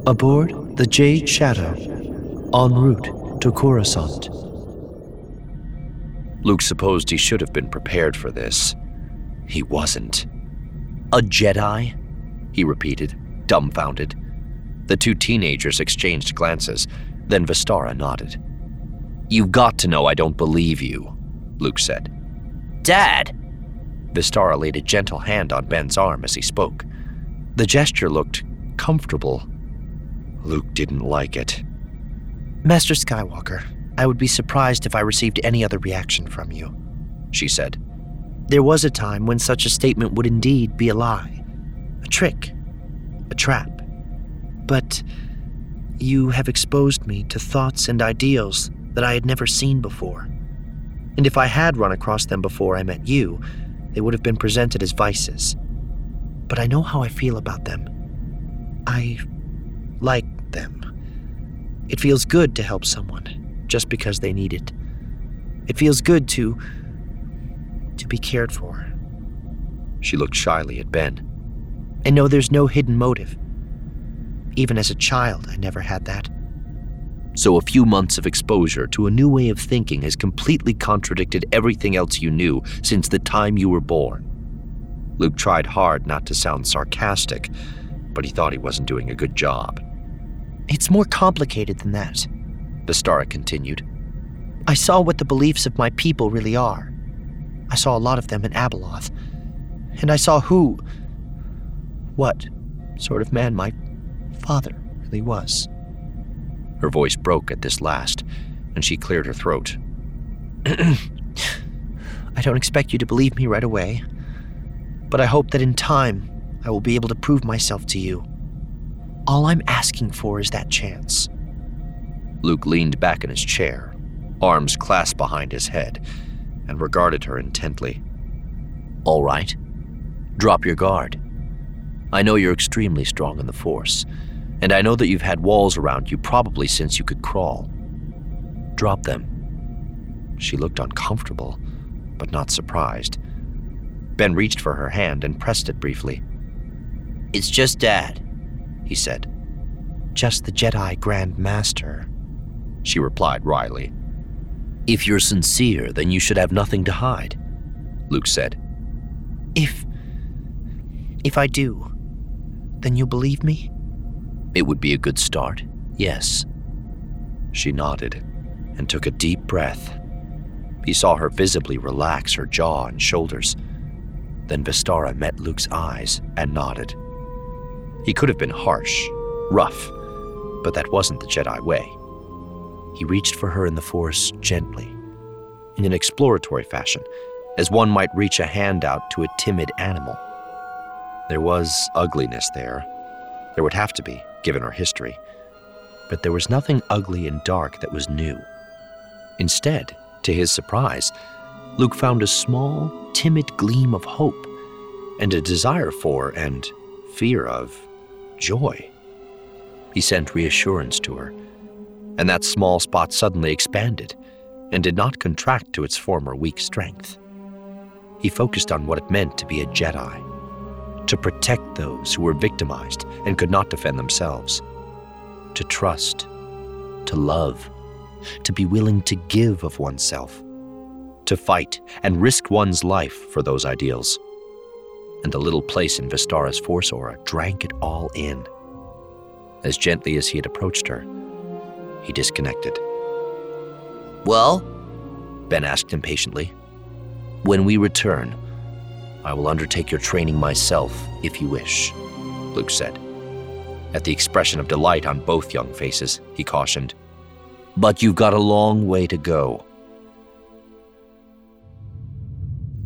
Aboard the Jade Shadow, en route to Coruscant. Luke supposed he should have been prepared for this. He wasn't. A Jedi? He repeated, dumbfounded. The two teenagers exchanged glances, then Vestara nodded. "You've got to know I don't believe you," Luke said. "Dad!" Vestara laid a gentle hand on Ben's arm as he spoke. The gesture looked comfortable. Luke didn't like it. "Master Skywalker, I would be surprised if I received any other reaction from you," she said. "There was a time when such a statement would indeed be a lie, a trick, a trap. But you have exposed me to thoughts and ideals that I had never seen before. And if I had run across them before I met you, they would have been presented as vices. But I know how I feel about them. I like them. It feels good to help someone just because they need it. It feels good to be cared for." She looked shyly at Ben. "And no, there's no hidden motive. Even as a child, I never had that." "So a few months of exposure to a new way of thinking has completely contradicted everything else you knew since the time you were born." Luke tried hard not to sound sarcastic, but he thought he wasn't doing a good job. "It's more complicated than that," Vestara continued. "I saw what the beliefs of my people really are. I saw a lot of them in Abeloth. And I saw what sort of man my father really was." Her voice broke at this last, and she cleared her throat. "I don't expect you to believe me right away, but I hope that in time I will be able to prove myself to you. All I'm asking for is that chance." Luke leaned back in his chair, arms clasped behind his head, and regarded her intently. "All right. Drop your guard. I know you're extremely strong in the Force, and I know that you've had walls around you probably since you could crawl. Drop them." She looked uncomfortable, but not surprised. Ben reached for her hand and pressed it briefly. "It's just Dad," he said. "Just the Jedi Grand Master," she replied wryly. "If you're sincere, then you should have nothing to hide," Luke said. If I do, then you'll believe me?" "It would be a good start, yes." She nodded and took a deep breath. He saw her visibly relax her jaw and shoulders. Then Vestara met Luke's eyes and nodded. He could have been harsh, rough, but that wasn't the Jedi way. He reached for her in the Force gently, in an exploratory fashion, as one might reach a hand out to a timid animal. There was ugliness there. There would have to be, given her history. But there was nothing ugly and dark that was new. Instead, to his surprise, Luke found a small, timid gleam of hope and a desire for and fear of joy. He sent reassurance to her, and that small spot suddenly expanded and did not contract to its former weak strength. He focused on what it meant to be a Jedi, to protect those who were victimized and could not defend themselves, to trust, to love, to be willing to give of oneself, to fight and risk one's life for those ideals. And the little place in Vestara's Force aura drank it all in. As gently as he had approached her, he disconnected. "Well?" Ben asked impatiently. "When we return, I will undertake your training myself, if you wish," Luke said. At the expression of delight on both young faces, he cautioned, "But you've got a long way to go.